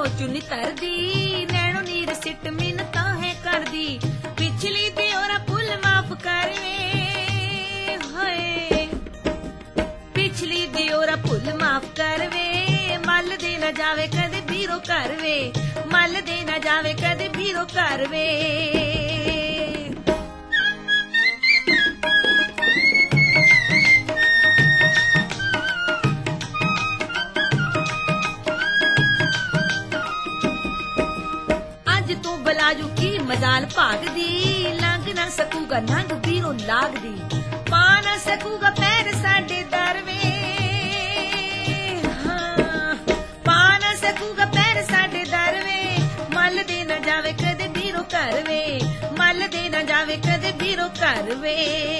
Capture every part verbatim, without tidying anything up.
चुन्नी तरदी नैनो नीर सिट मिन्नता है करदी पिछली दियोरा भुल माफ कर वे हाय पिछली दियोरा भुल माफ कर वे मल दे ना जावे कदे भीरो कर वे मल दे ना जावे कदे भीरो कर वे बलाजू की मजाल भाग दी लंघ ना सकूगा नंग बीरो लाग दी पा ना सकूगा पैर साडे दर वे हाँ पा ना सकूगा पैर साडे दर वे मल दे ना जावे कदे बीरो कर वे मल दे ना जावे कदे बीरो कर वे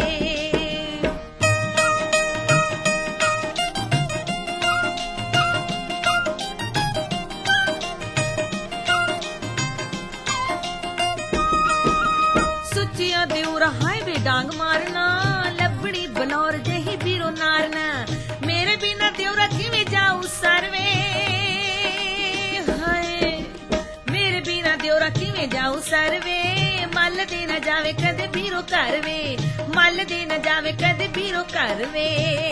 देऊरा हाय वे डांग मारना लबड़ी बनौर जही बीरो नारना मेरे बिना देऊरा किवें जाऊं सरवे हाय मेरे बिना देऊरा किवें जाऊं सरवे मल दे ना जावे कदे बीरो कर वे मल दे ना जावे कदे बीरो कर वे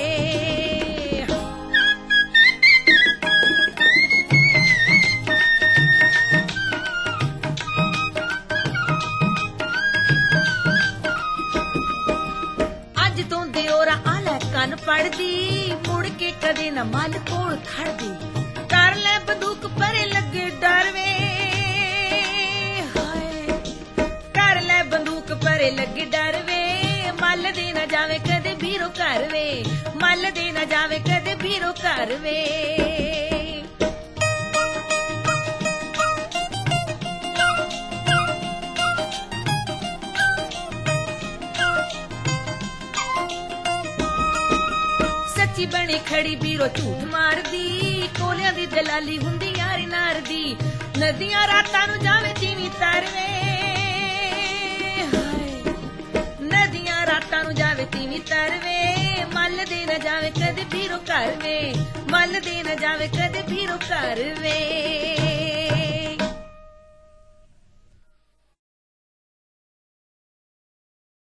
ਕੰਨ ਪੜਦੀ ਮੁੜ ਕੇ ਕਦੇ ਨਾ ਮਨ ਕੋਲ ਖੜਦੀ ਕਰ ਲੈ ਬੰਦੂਕ ਪਰੇ ਲੱਗੇ ਡਰ ਵੇ ਹਾਏ ਕਰ ਲੈ ਬੰਦੂਕ ਪਰੇ ਲੱਗੇ ਡਰ ਵੇ ਮੱਲ ਦੇ ਨਾ ਜਾਵੇ ਕਦੇ ਭੀਰੋ ਕਰ ਵੇ ਮੱਲ ਦੇ ਨਾ ਜਾਵੇ ਕਦੇ ਭੀਰੋ ਕਰ ਵੇ बनी खड़ी बीरो झूठ मारदी कोलियां दी दलाली हुंदी यारी नार दी नदियां रातां नू जावे जीवी तरवे नदियां रातां नू जावे जीवी तरवे मल दे ना जावे कदे भीरो कर वे मल दे ना जावे कदे भीरो कर वे